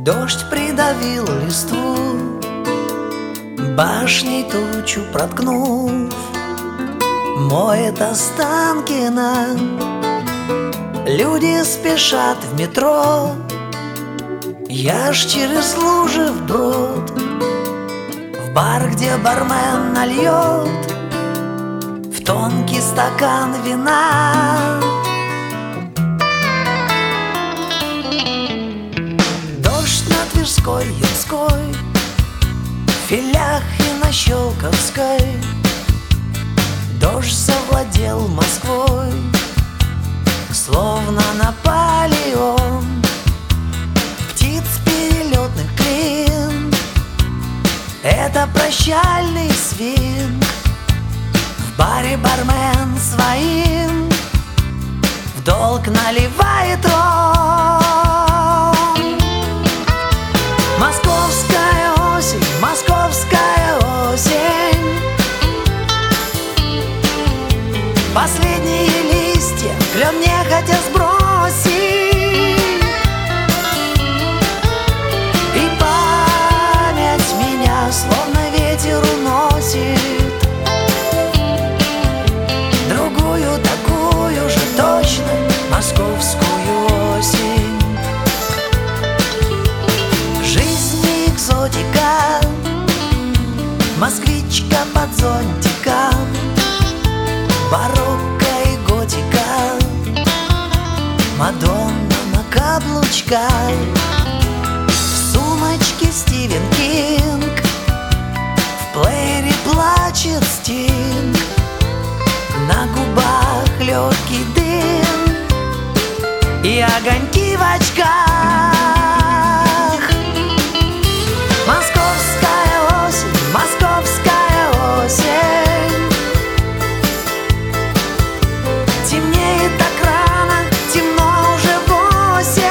Дождь придавил листву, башней тучу проткнув, моет Останкино. Люди спешат в метро, я ж через лужи вброд, в бар, где бармен нальет в тонкий стакан вина. Дождь на Тверской, Ямской, Филях и на Щелковской. Дождь завладел Москвой, словно Наполеон. Птиц перелетных клин — это прощальный свинг. В баре бармен своим в долг наливает он. Московская осень, московская осень, последние листья клен нехотя сбросить, и память меня словно ветер уносит. Другую такую же точно московскую осень. Жизнь не экзотика, москвичка под зонтиком, барокко и готика, Мадонна на каблучках. В сумочке Стивен Кинг, в плеере плачет Стинг, на губах легкий дым и огоньки в очках. Московская осень, московская осень, темнеет так рано, темно уже 8,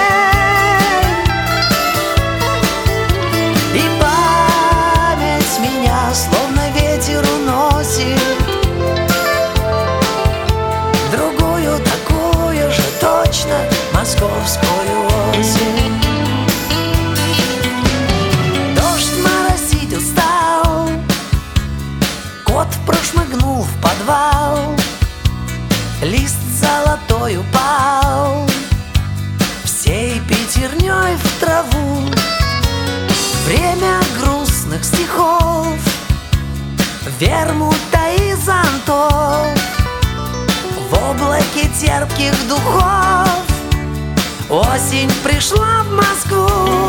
и память меня словно ветер уносит. Другую такую же точно московскую осень. Дождь моросить устал, кот прошмыгнул в подвал, лист золотой упал всей пятерней в траву. Время грустных стихов, вермута и зонтов, в облаке терпких духов осень пришла в Москву.